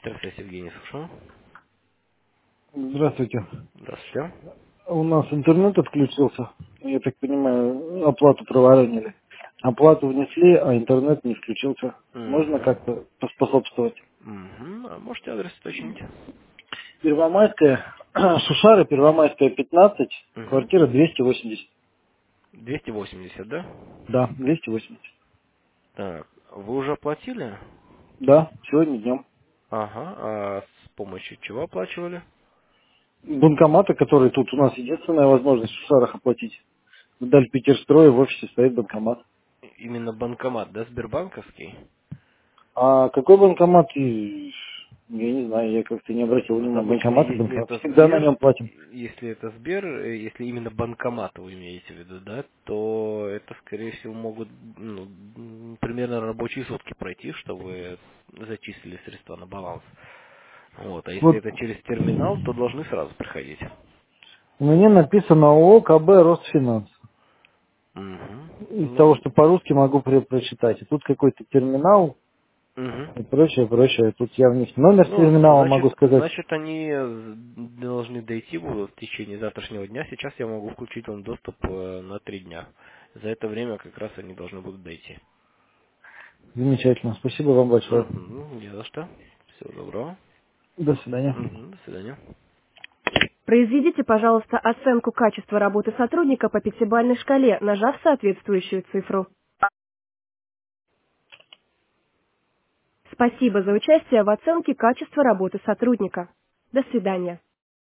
Здравствуйте, Евгений, слушаю. Здравствуйте. Здравствуйте. У нас интернет отключился. Я так понимаю, оплату проворонили. Оплату внесли, а интернет не включился. Можно как-то Угу. поспособствовать? Угу. А можете адрес уточнить? Первомайская, Шушара, Первомайская, 15, Угу. квартира 280. 280, да? Да, 280. Так, вы уже оплатили? Да, сегодня днем. Ага, а с помощью чего оплачивали? Банкоматы, которые тут у нас единственная возможность в Шушарах оплатить. Вдаль Питерстроя в офисе стоит банкомат. Именно банкомат, да, Сбербанковский? А какой банкомат? Я не знаю, я как-то не обратил Вот внимания. обычно, Банкомат и если банкомат. это Всегда на Сбер, нем платим. если именно банкомат вы имеете в виду, да, то это, скорее всего, могут примерно рабочие сутки пройти, что вы зачислили средства на баланс. Вот, а если Вот это через терминал, то должны сразу приходить. у меня написано ООО КБ Росфинанс. Угу. Из того, Ну, что по-русски могу прочитать. И тут какой-то терминал и угу. прочее, прочее. Тут я вниз номер с Ну, терминала могу сказать. значит, они должны дойти будут в течение завтрашнего дня. Сейчас я могу включить вам доступ на 3 дня. За это время как раз они должны будут дойти. Замечательно. Спасибо вам большое. Угу, не за что. Всего доброго. До свидания. Угу, до свидания. Произведите, пожалуйста, оценку качества работы сотрудника по пятибалльной шкале, нажав соответствующую цифру. Спасибо за участие в оценке качества работы сотрудника. До свидания.